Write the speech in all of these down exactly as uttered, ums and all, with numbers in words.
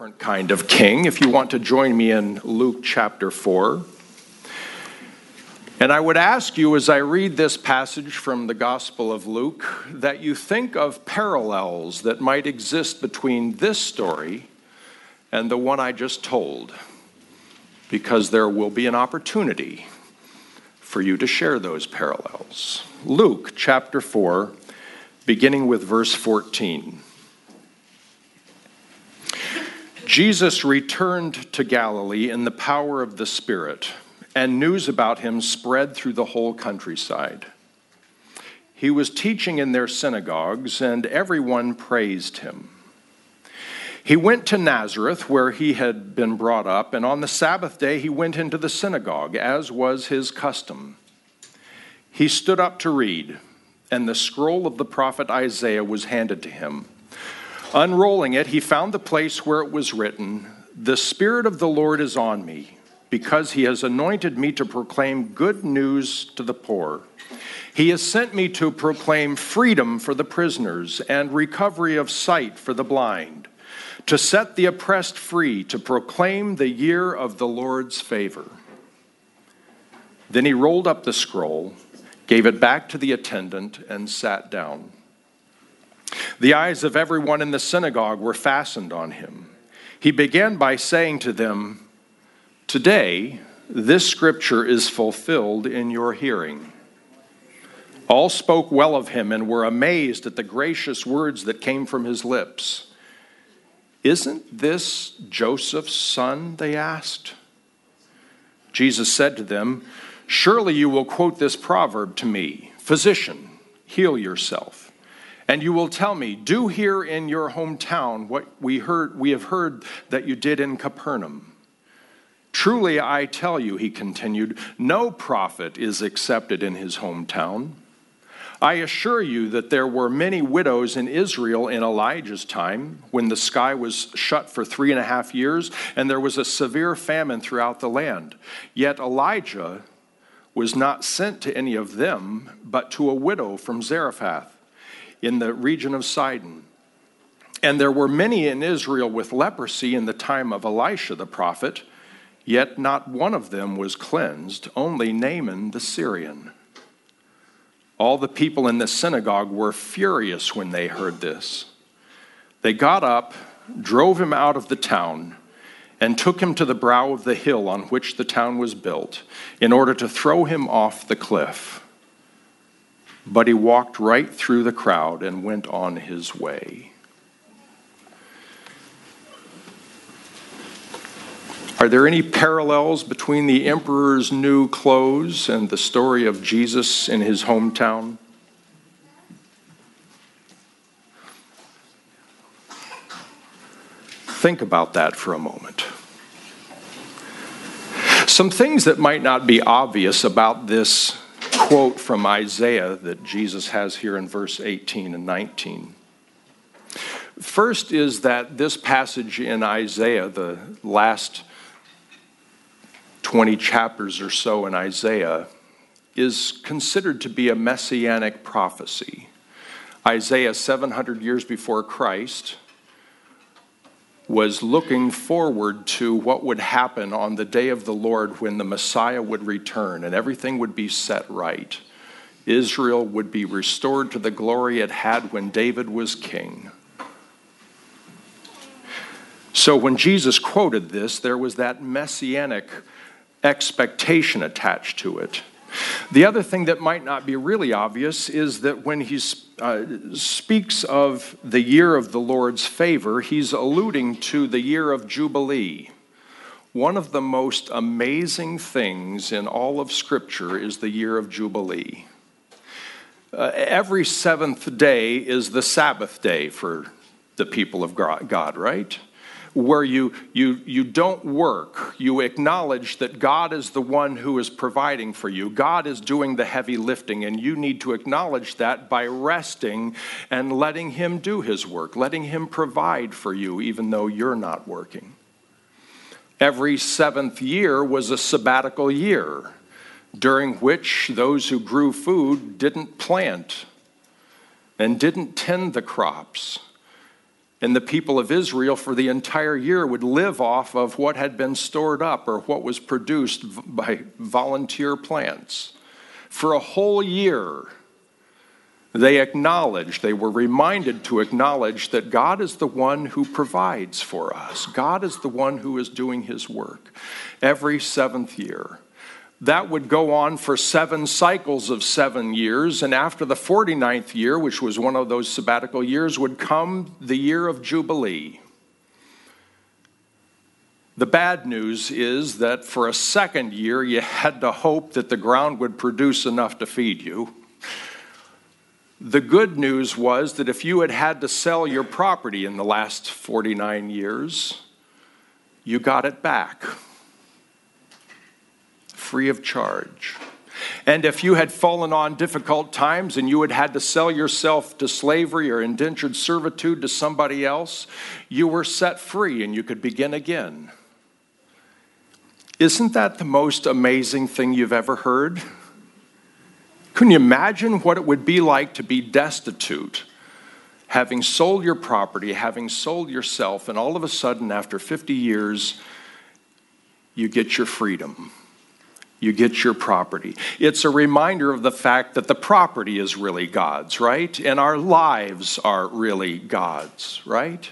different kind of king, if you want to join me in Luke chapter four. And I would ask you, as I read this passage from the Gospel of Luke, that you think of parallels that might exist between this story and the one I just told, because there will be an opportunity for you to share those parallels. Luke chapter four, beginning with verse fourteen. Jesus returned to Galilee in the power of the Spirit, and news about him spread through the whole countryside. He was teaching in their synagogues, and everyone praised him. He went to Nazareth, where he had been brought up, and on the Sabbath day he went into the synagogue, as was his custom. He stood up to read, and the scroll of the prophet Isaiah was handed to him. Unrolling it, he found the place where it was written, "The Spirit of the Lord is on me, because he has anointed me to proclaim good news to the poor. He has sent me to proclaim freedom for the prisoners and recovery of sight for the blind, to set the oppressed free, to proclaim the year of the Lord's favor." Then he rolled up the scroll, gave it back to the attendant, and sat down. The eyes of everyone in the synagogue were fastened on him. He began by saying to them, "Today, this scripture is fulfilled in your hearing." All spoke well of him and were amazed at the gracious words that came from his lips. "Isn't this Joseph's son?" they asked. Jesus said to them, "Surely you will quote this proverb to me, 'Physician, heal yourself.' And you will tell me, 'Do here in your hometown what we heard we have heard that you did in Capernaum.' Truly I tell you," he continued, "no prophet is accepted in his hometown. I assure you that there were many widows in Israel in Elijah's time, when the sky was shut for three and a half years, and there was a severe famine throughout the land. Yet Elijah was not sent to any of them, but to a widow from Zarephath, in the region of Sidon. And there were many in Israel with leprosy in the time of Elisha the prophet, yet not one of them was cleansed, only Naaman the Syrian." All the people in the synagogue were furious when they heard this. They got up, drove him out of the town, and took him to the brow of the hill on which the town was built, in order to throw him off the cliff. But he walked right through the crowd and went on his way. Are there any parallels between the emperor's new clothes and the story of Jesus in his hometown? Think about that for a moment. Some things that might not be obvious about this quote from Isaiah that Jesus has here in verse eighteen and nineteen. First is that this passage in Isaiah, the last twenty chapters or so in Isaiah, is considered to be a messianic prophecy. Isaiah, seven hundred years before Christ, was looking forward to what would happen on the day of the Lord when the Messiah would return and everything would be set right. Israel would be restored to the glory it had when David was king. So when Jesus quoted this, there was that messianic expectation attached to it. The other thing that might not be really obvious is that when he uh, speaks of the year of the Lord's favor, he's alluding to the year of Jubilee. One of the most amazing things in all of Scripture is the year of Jubilee. Uh, every seventh day is the Sabbath day for the people of God, right? Where you, you, you don't work. You acknowledge that God is the one who is providing for you. God is doing the heavy lifting, and you need to acknowledge that by resting and letting him do his work, letting him provide for you even though you're not working. Every seventh year was a sabbatical year, during which those who grew food didn't plant and didn't tend the crops. And the people of Israel for the entire year would live off of what had been stored up or what was produced by volunteer plants. For a whole year, they acknowledged, they were reminded to acknowledge that God is the one who provides for us. God is the one who is doing his work every seventh year. That would go on for seven cycles of seven years, and after the forty-ninth year, which was one of those sabbatical years, would come the year of Jubilee. The bad news is that for a second year, you had to hope that the ground would produce enough to feed you. The good news was that if you had had to sell your property in the last forty-nine years, you got it back, free of charge. And if you had fallen on difficult times and you had had to sell yourself to slavery or indentured servitude to somebody else, you were set free and you could begin again. Isn't that the most amazing thing you've ever heard? Can you imagine what it would be like to be destitute, having sold your property, having sold yourself, and all of a sudden, after fifty years, you get your freedom. You get your property. It's a reminder of the fact that the property is really God's, right? And our lives are really God's, right?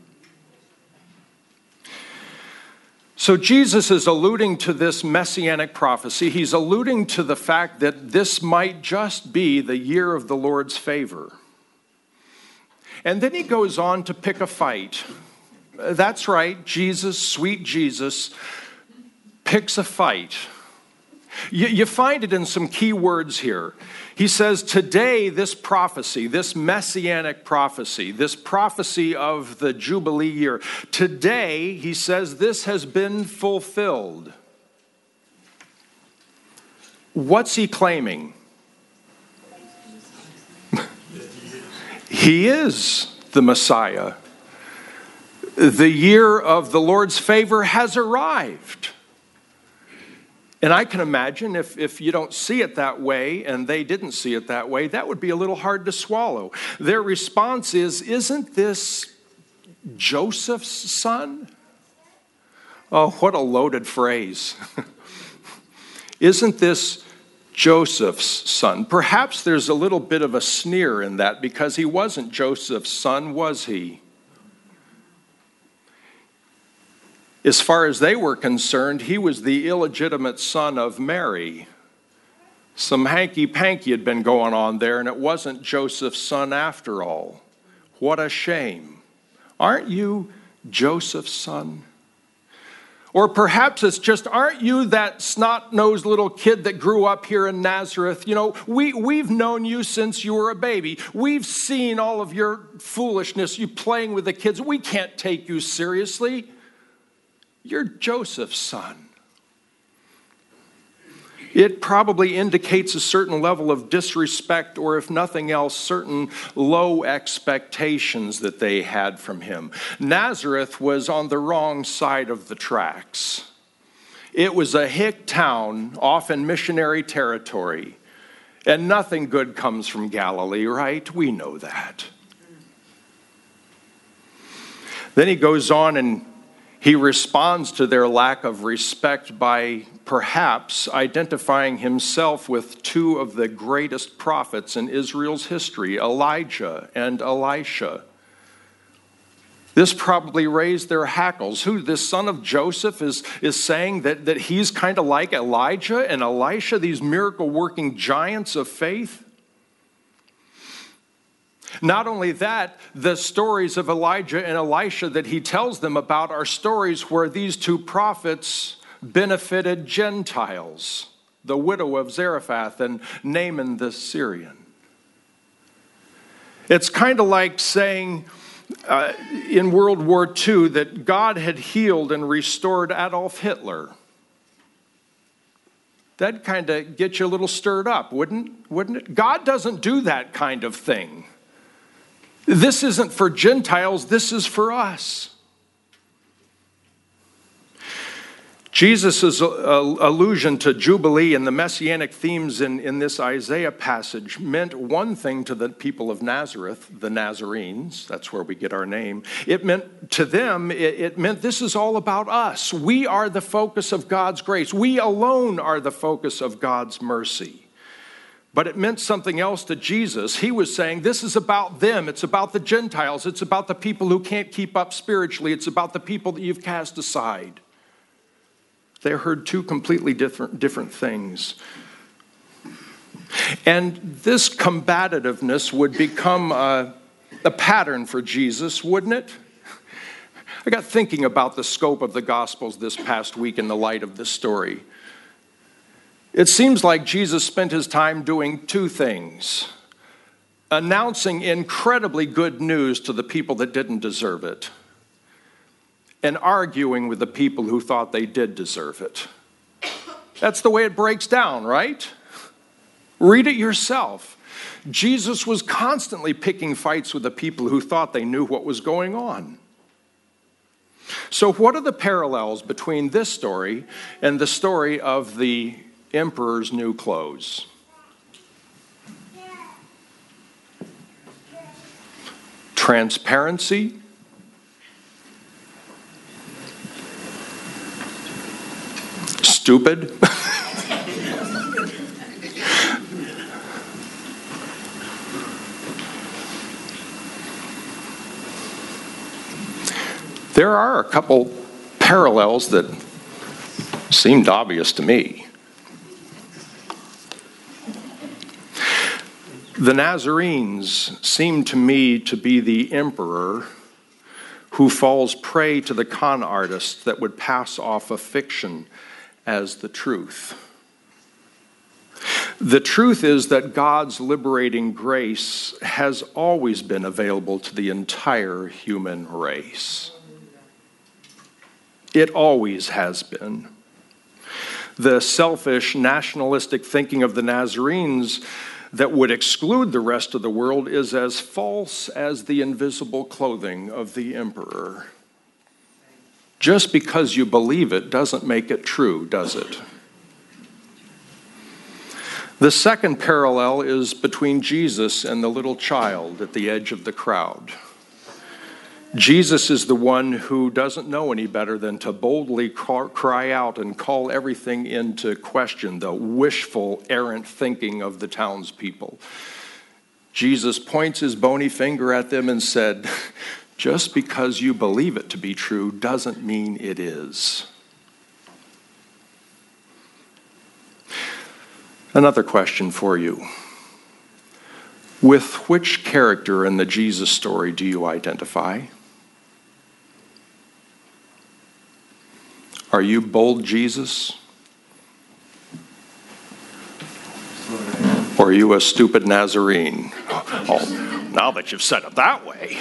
So Jesus is alluding to this messianic prophecy. He's alluding to the fact that this might just be the year of the Lord's favor. And then he goes on to pick a fight. That's right, Jesus, sweet Jesus, picks a fight. You, you find it in some key words here. He says, today this prophecy, this messianic prophecy, this prophecy of the Jubilee year, today, he says, this has been fulfilled. What's he claiming? He is the Messiah. The year of the Lord's favor has arrived. And I can imagine if, if you don't see it that way and they didn't see it that way, that would be a little hard to swallow. Their response is, isn't this Joseph's son? Oh, what a loaded phrase. Isn't this Joseph's son? Perhaps there's a little bit of a sneer in that because he wasn't Joseph's son, was he? As far as they were concerned, he was the illegitimate son of Mary. Some hanky-panky had been going on there, and it wasn't Joseph's son after all. What a shame. Aren't you Joseph's son? Or perhaps it's just, aren't you that snot-nosed little kid that grew up here in Nazareth? You know, we, we've known you since you were a baby. We've seen all of your foolishness, you playing with the kids. We can't take you seriously. You're Joseph's son. It probably indicates a certain level of disrespect, or if nothing else, certain low expectations that they had from him. Nazareth was on the wrong side of the tracks. It was a hick town, off in missionary territory, and nothing good comes from Galilee, right? We know that. Then he goes on and he responds to their lack of respect by perhaps identifying himself with two of the greatest prophets in Israel's history, Elijah and Elisha. This probably raised their hackles. Who, this son of Joseph, is, is saying that, that he's kind of like Elijah and Elisha, these miracle-working giants of faith? Not only that, the stories of Elijah and Elisha that he tells them about are stories where these two prophets benefited Gentiles, the widow of Zarephath and Naaman the Syrian. It's kind of like saying uh, in World War Two that God had healed and restored Adolf Hitler. That'd kind of get you a little stirred up, wouldn't, wouldn't it? God doesn't do that kind of thing. This isn't for Gentiles, this is for us. Jesus' allusion to Jubilee and the messianic themes in, in this Isaiah passage meant one thing to the people of Nazareth, the Nazarenes. That's where we get our name. It meant to them, it, it meant this is all about us. We are the focus of God's grace. We alone are the focus of God's mercy. But it meant something else to Jesus. He was saying, this is about them. It's about the Gentiles. It's about the people who can't keep up spiritually. It's about the people that you've cast aside. They heard two completely different, different things. And this combativeness would become a, a pattern for Jesus, wouldn't it? I got thinking about the scope of the Gospels this past week in the light of this story. It seems like Jesus spent his time doing two things: announcing incredibly good news to the people that didn't deserve it, and arguing with the people who thought they did deserve it. That's the way it breaks down, right? Read it yourself. Jesus was constantly picking fights with the people who thought they knew what was going on. So what are the parallels between this story and the story of the emperor's new clothes? Transparency, stupid. There are a couple parallels that seemed obvious to me. The Nazarenes seem to me to be the emperor who falls prey to the con artists that would pass off a fiction as the truth. The truth is that God's liberating grace has always been available to the entire human race. It always has been. The selfish, nationalistic thinking of the Nazarenes that would exclude the rest of the world is as false as the invisible clothing of the emperor. Just because you believe it doesn't make it true, does it? The second parallel is between Jesus and the little child at the edge of the crowd. Jesus is the one who doesn't know any better than to boldly cry out and call everything into question, the wishful, errant thinking of the townspeople. Jesus points his bony finger at them and said, just because you believe it to be true doesn't mean it is. Another question for you. With which character in the Jesus story do you identify? Are you bold Jesus? Or are you a stupid Nazarene? Oh, now that you've said it that way.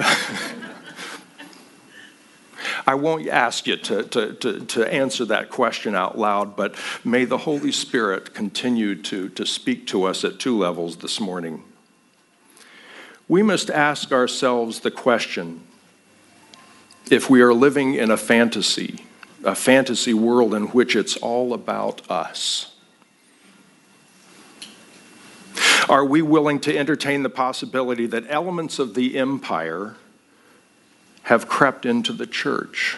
I won't ask you to, to, to, to answer that question out loud, but may the Holy Spirit continue to, to speak to us at two levels this morning. We must ask ourselves the question, if we are living in a fantasy, a fantasy world in which it's all about us, are we willing to entertain the possibility that elements of the empire have crept into the church?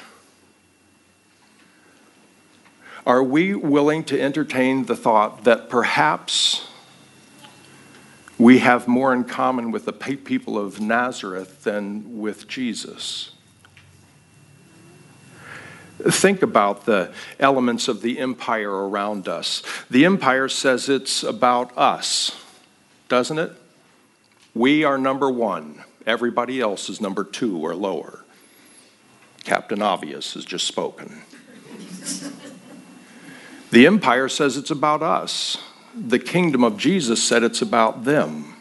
Are we willing to entertain the thought that perhaps we have more in common with the people of Nazareth than with Jesus? Think about the elements of the empire around us. The empire says it's about us, doesn't it? We are number one. Everybody else is number two or lower. Captain Obvious has just spoken. The empire says it's about us. The kingdom of Jesus said it's about them.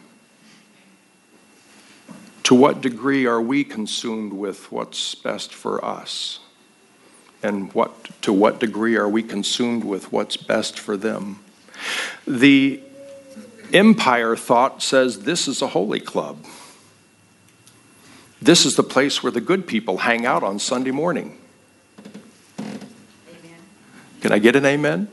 To what degree are we consumed with what's best for us? And what to what degree are we consumed with what's best for them? The empire thought says this is a holy club. This is the place where the good people hang out on Sunday morning. Amen. Can I get an amen?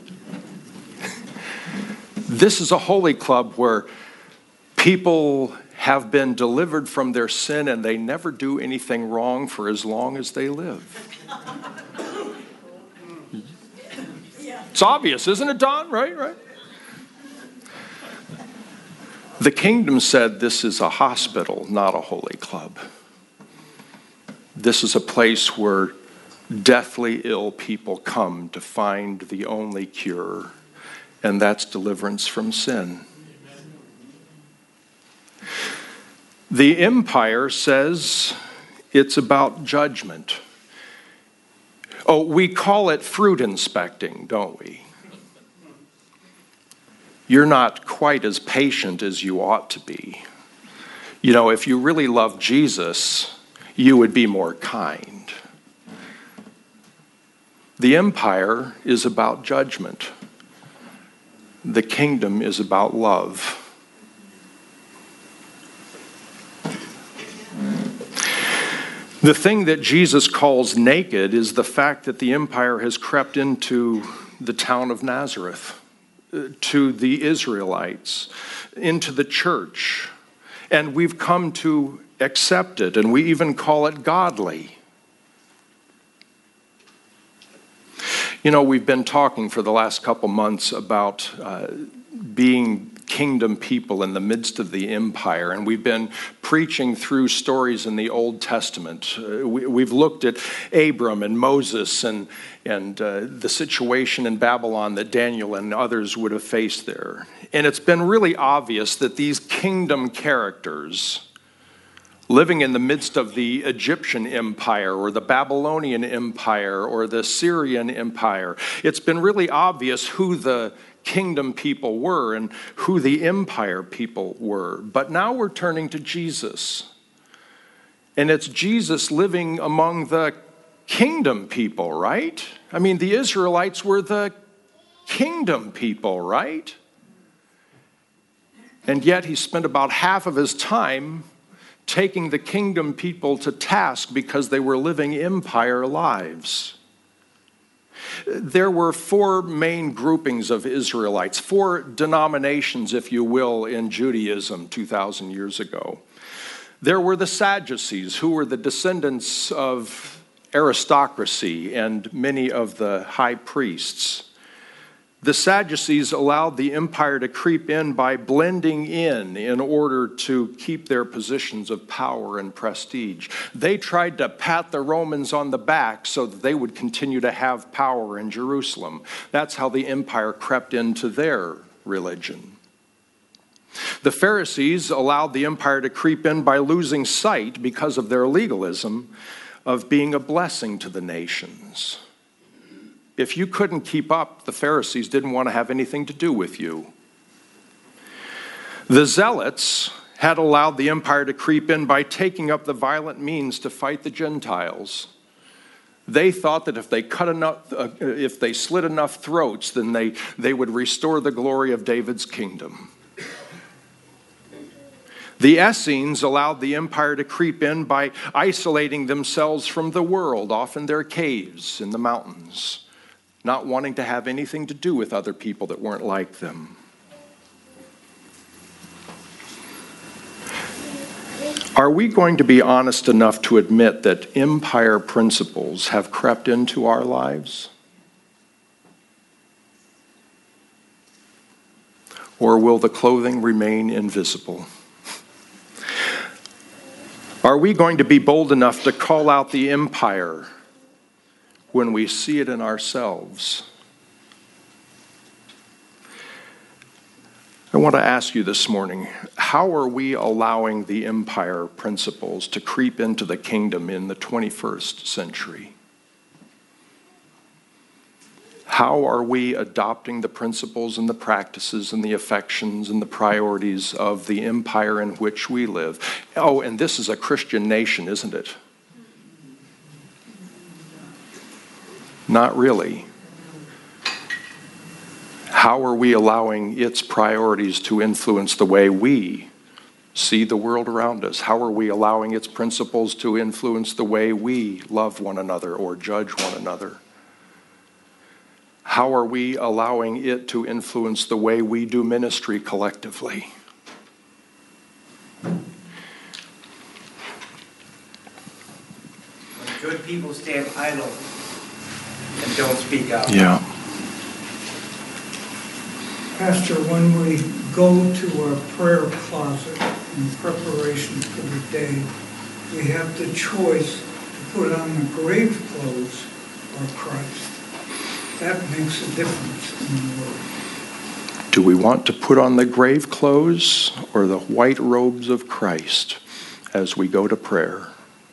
This is a holy club where people have been delivered from their sin and they never do anything wrong for as long as they live. It's obvious, isn't it, Don? Right, right. The kingdom said this is a hospital, not a holy club. This is a place where deathly ill people come to find the only cure, and that's deliverance from sin. The empire says it's about judgment. Oh, we call it fruit inspecting, don't we? You're not quite as patient as you ought to be. You know, if you really love Jesus, you would be more kind. The empire is about judgment. The kingdom is about love. The thing that Jesus calls naked is the fact that the empire has crept into the town of Nazareth, to the Israelites, into the church, and we've come to accept it, and we even call it godly. You know, we've been talking for the last couple months about uh, being kingdom people in the midst of the empire, and we've been preaching through stories in the Old Testament. Uh, we, we've looked at Abram and Moses and, and uh, the situation in Babylon that Daniel and others would have faced there. And it's been really obvious that these kingdom characters living in the midst of the Egyptian empire or the Babylonian empire or the Syrian empire, it's been really obvious who the kingdom people were and who the empire people were. But now we're turning to Jesus. And it's Jesus living among the kingdom people, right? I mean, the Israelites were the kingdom people, right? And yet he spent about half of his time taking the kingdom people to task because they were living empire lives. There were four main groupings of Israelites, four denominations, if you will, in Judaism two thousand years ago. There were the Sadducees, who were the descendants of aristocracy and many of the high priests. The Sadducees allowed the empire to creep in by blending in in order to keep their positions of power and prestige. They tried to pat the Romans on the back so that they would continue to have power in Jerusalem. That's how the empire crept into their religion. The Pharisees allowed the empire to creep in by losing sight, because of their legalism, of being a blessing to the nations. If you couldn't keep up, the Pharisees didn't want to have anything to do with you. The Zealots had allowed the empire to creep in by taking up the violent means to fight the Gentiles. They thought that if they cut enough, uh, if they slit enough throats, then they, they would restore the glory of David's kingdom. The Essenes allowed the empire to creep in by isolating themselves from the world, off in their caves in the mountains, not wanting to have anything to do with other people that weren't like them. Are we going to be honest enough to admit that empire principles have crept into our lives? Or will the clothing remain invisible? Are we going to be bold enough to call out the empire when we see it in ourselves? I want to ask you this morning, how are we allowing the empire principles to creep into the kingdom in the twenty-first century? How are we adopting the principles and the practices and the affections and the priorities of the empire in which we live? Oh, and this is a Christian nation, isn't it? Not really. How are we allowing its priorities to influence the way we see the world around us? How are we allowing its principles to influence the way we love one another or judge one another? How are we allowing it to influence the way we do ministry collectively? When good people stand idle and don't speak out. Yeah. Pastor, when we go to our prayer closet in preparation for the day, we have the choice to put on the grave clothes or Christ. That makes a difference in the world. Do we want to put on the grave clothes or the white robes of Christ as we go to prayer?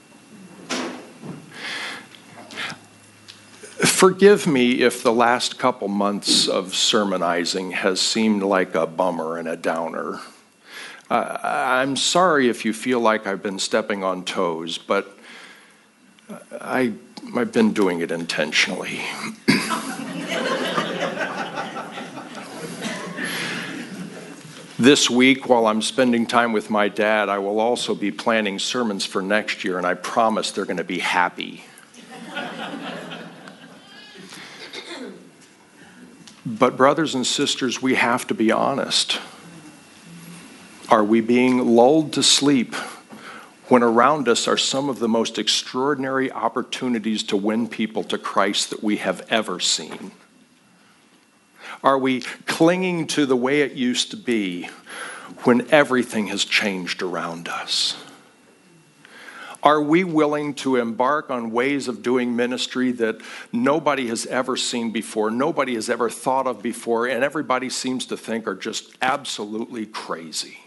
Forgive me if the last couple months of sermonizing has seemed like a bummer and a downer. Uh, I'm sorry if you feel like I've been stepping on toes, but I, I've been doing it intentionally. This week, while I'm spending time with my dad, I will also be planning sermons for next year, and I promise they're going to be happy. But brothers and sisters, we have to be honest. Are we being lulled to sleep when around us are some of the most extraordinary opportunities to win people to Christ that we have ever seen? Are we clinging to the way it used to be when everything has changed around us? Are we willing to embark on ways of doing ministry that nobody has ever seen before, nobody has ever thought of before, and everybody seems to think are just absolutely crazy?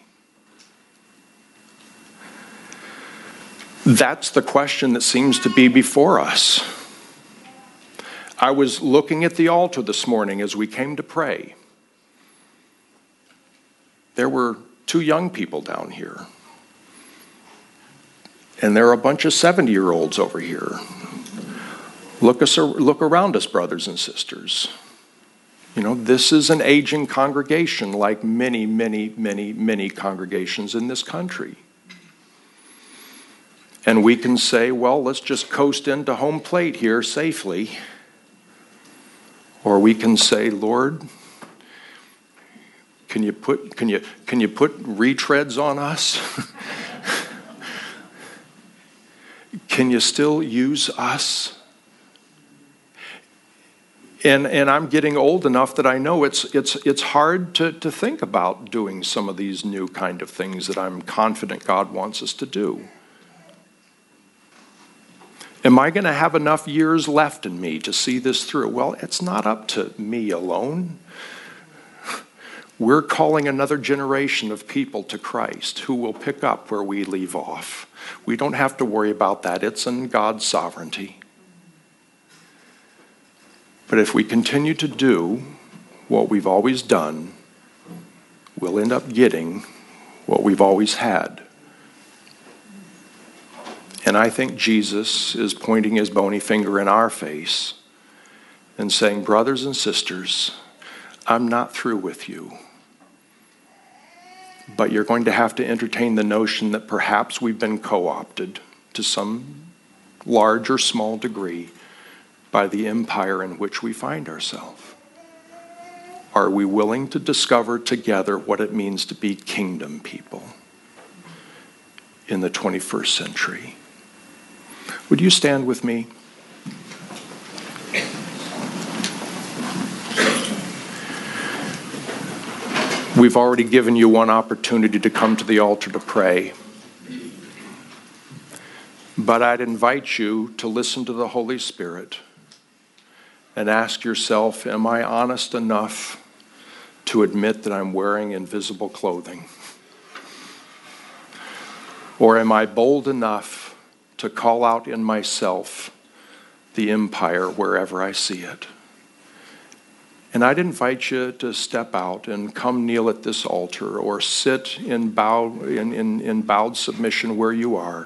That's the question that seems to be before us. I was looking at the altar this morning as we came to pray. There were two young people down here. And there are a bunch of seventy-year-olds over here. Look us, look around us, brothers and sisters. You know, this is an aging congregation like many, many, many, many congregations in this country. And we can say, well, let's just coast into home plate here safely. Or we can say, Lord, can you put can you can you put retreads on us? Can you still use us? And and I'm getting old enough that I know it's it's it's hard to, to think about doing some of these new kind of things that I'm confident God wants us to do. Am I going to have enough years left in me to see this through? Well, it's not up to me alone. We're calling another generation of people to Christ who will pick up where we leave off. We don't have to worry about that. It's in God's sovereignty. But if we continue to do what we've always done, we'll end up getting what we've always had. And I think Jesus is pointing his bony finger in our face and saying, brothers and sisters, I'm not through with you. But you're going to have to entertain the notion that perhaps we've been co-opted to some large or small degree by the empire in which we find ourselves. Are we willing to discover together what it means to be kingdom people in the twenty-first century? Would you stand with me? We've already given you one opportunity to come to the altar to pray. But I'd invite you to listen to the Holy Spirit and ask yourself, am I honest enough to admit that I'm wearing invisible clothing? Or am I bold enough to call out in myself the empire wherever I see it? And I'd invite you to step out and come kneel at this altar or sit in, bow, in, in, in bowed submission where you are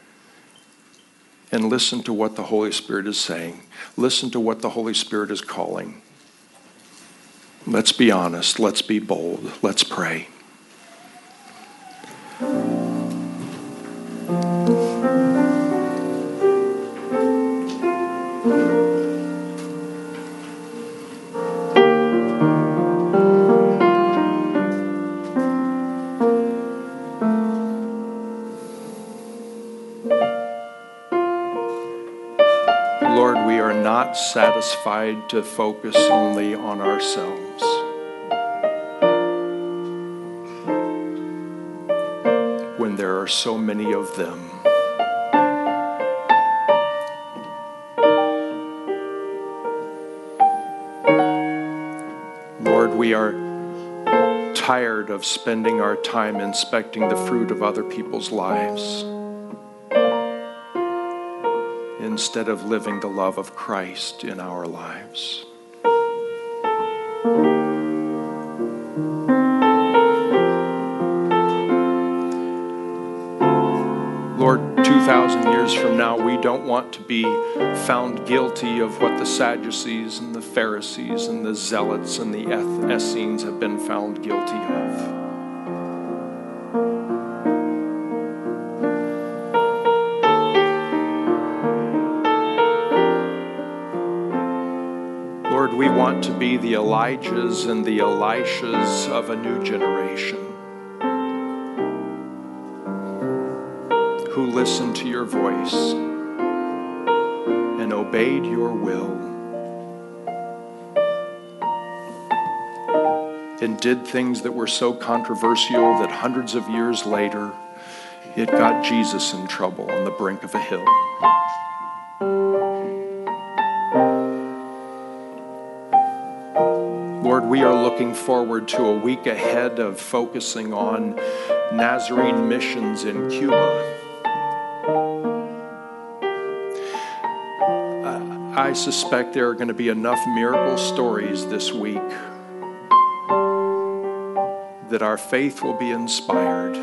and listen to what the Holy Spirit is saying. Listen to what the Holy Spirit is calling. Let's be honest. Let's be bold. Let's pray. satisfied to focus only on ourselves. When there are so many of them. Lord, we are tired of spending our time inspecting the fruit of other people's lives instead of living the love of Christ in our lives. Lord, two thousand years from now, we don't want to be found guilty of what the Sadducees and the Pharisees and the Zealots and the Essenes have been found guilty of. Lord, we want to be the Elijahs and the Elishas of a new generation who listened to your voice and obeyed your will and did things that were so controversial that hundreds of years later it got Jesus in trouble on the brink of a hill. Lord, we are looking forward to a week ahead of focusing on Nazarene missions in Cuba. I suspect there are going to be enough miracle stories this week that our faith will be inspired.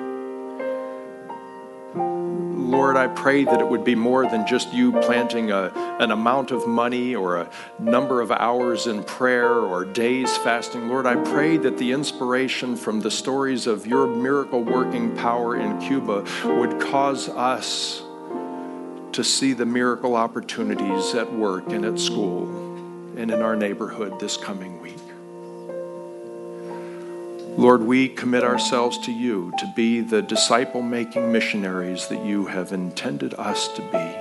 Lord, I pray that it would be more than just you planting a, an amount of money or a number of hours in prayer or days fasting. Lord, I pray that the inspiration from the stories of your miracle working power in Cuba would cause us to see the miracle opportunities at work and at school and in our neighborhood this coming week. Lord, we commit ourselves to you to be the disciple-making missionaries that you have intended us to be.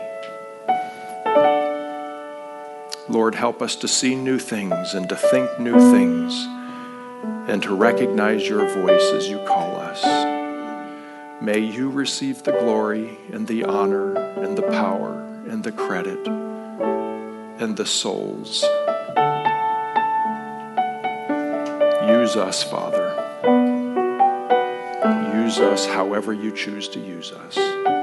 Lord, help us to see new things and to think new things and to recognize your voice as you call us. May you receive the glory and the honor and the power and the credit and the souls. Use us, Father. Use us however you choose to use us.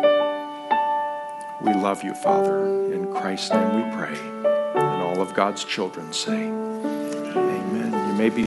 We love you, Father. In Christ's name we pray. And all of God's children say,